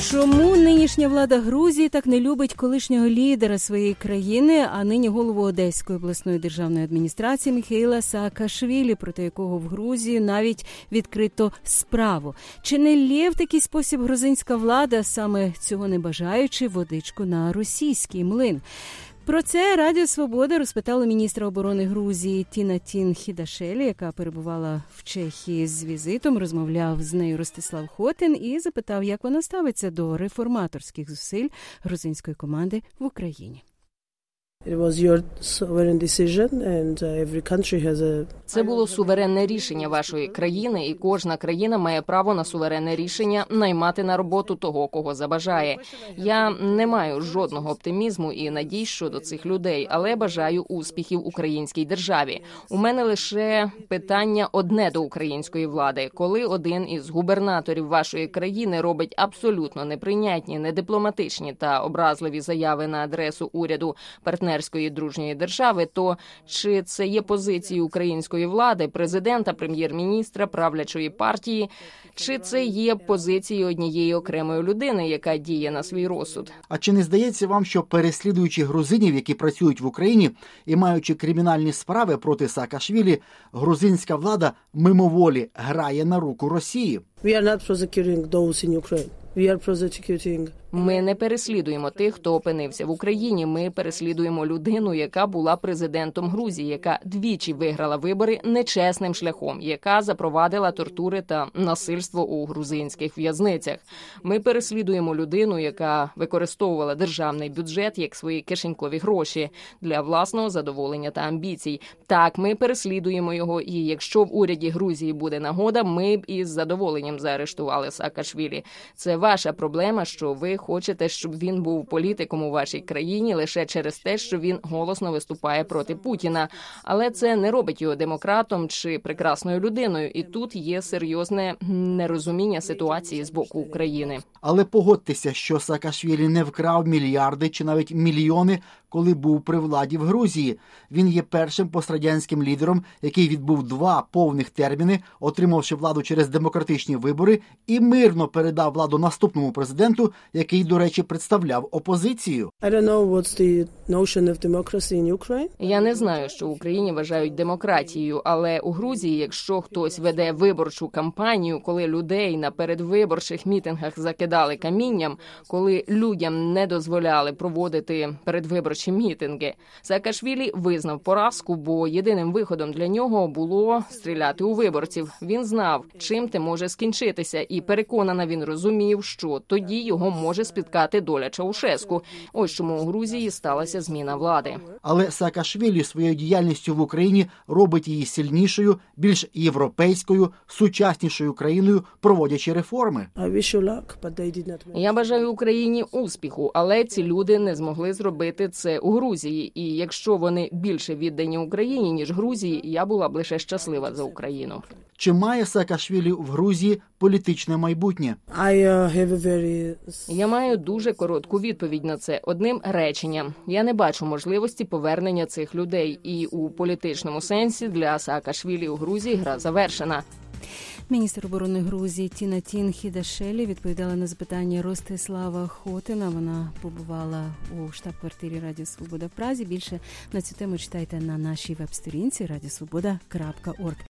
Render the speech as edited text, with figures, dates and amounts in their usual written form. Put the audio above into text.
Чому нинішня влада Грузії так не любить колишнього лідера своєї країни, а нині голову Одеської обласної державної адміністрації Міхеїла Саакашвілі, проти якого в Грузії навіть відкрито справу? Чи не лє в такий спосіб грузинська влада, саме цього не бажаючи, водичку на російський млин? Про це Радіо Свобода розпитала міністра оборони Грузії Тінатін Хідашелі, яка перебувала в Чехії з візитом. Розмовляв з нею Ростислав Хотин і запитав, як вона ставиться до реформаторських зусиль грузинської команди в Україні. Це було суверенне рішення вашої країни, і кожна країна має право на суверенне рішення наймати на роботу того, кого забажає. Я не маю жодного оптимізму і надій щодо цих людей, але бажаю успіхів українській державі. У мене лише питання одне до української влади. Коли один із губернаторів вашої країни робить абсолютно неприйнятні, недипломатичні та образливі заяви на адресу уряду партнерської дружньої держави, то чи це є позицією української влади, президента, прем'єр-міністра, правлячої партії, чи це є позицією однієї окремої людини, яка діє на свій розсуд? А чи не здається вам, що переслідуючи грузинів, які працюють в Україні і маючи кримінальні справи проти Саакашвілі, грузинська влада мимоволі грає на руку Росії? Ми не переслідуємо тих, хто опинився в Україні. Ми переслідуємо людину, яка була президентом Грузії, яка двічі виграла вибори нечесним шляхом, яка запровадила тортури та насильство у грузинських в'язницях. Ми переслідуємо людину, яка використовувала державний бюджет як свої кишенькові гроші для власного задоволення та амбіцій. Так, ми переслідуємо його, і якщо в уряді Грузії буде нагода, ми б із задоволенням заарештували Саакашвілі. Це ваша проблема, що ви хочете, щоб він був політиком у вашій країні лише через те, що він голосно виступає проти Путіна. Але це не робить його демократом чи прекрасною людиною. І тут є серйозне нерозуміння ситуації з боку України. Але погодьтеся, що Саакашвілі не вкрав мільярди чи навіть мільйони, коли був при владі в Грузії. Він є першим пострадянським лідером, який відбув 2 повних терміни, отримавши владу через демократичні вибори, і мирно передав владу наступному президенту, який, до речі, представляв опозицію. Я не знаю, що в Україні вважають демократією, але у Грузії, якщо хтось веде виборчу кампанію, коли людей на передвиборчих мітингах закидали камінням, коли людям не дозволяли проводити передвиборчі мітинги, Саакашвілі визнав поразку, бо єдиним виходом для нього було стріляти у виборців. Він знав, чим те може скінчитися, і переконана він розумів, що тоді його може спіткати доля Чаушеску. Ось чому у Грузії сталася зміна влади. Але Саакашвілі своєю діяльністю в Україні робить її сильнішою, більш європейською, сучаснішою країною, проводячи реформи. Я бажаю Україні успіху, але ці люди не змогли зробити це у Грузії. І якщо вони більше віддані Україні, ніж Грузії, я була б лише щаслива за Україну. Чи має Саакашвілі в Грузії політичне майбутнє? Я маю дуже коротку відповідь на це одним реченням. Я не бачу можливості повернення цих людей. І у політичному сенсі для Саакашвілі у Грузії гра завершена. Міністр оборони Грузії Тінатін Хідашелі відповідала на запитання Ростислава Хотина. Вона побувала у штаб-квартирі Радіо Свобода в Празі. Більше на цю тему читайте на нашій веб-сторінці radiosvoboda.org.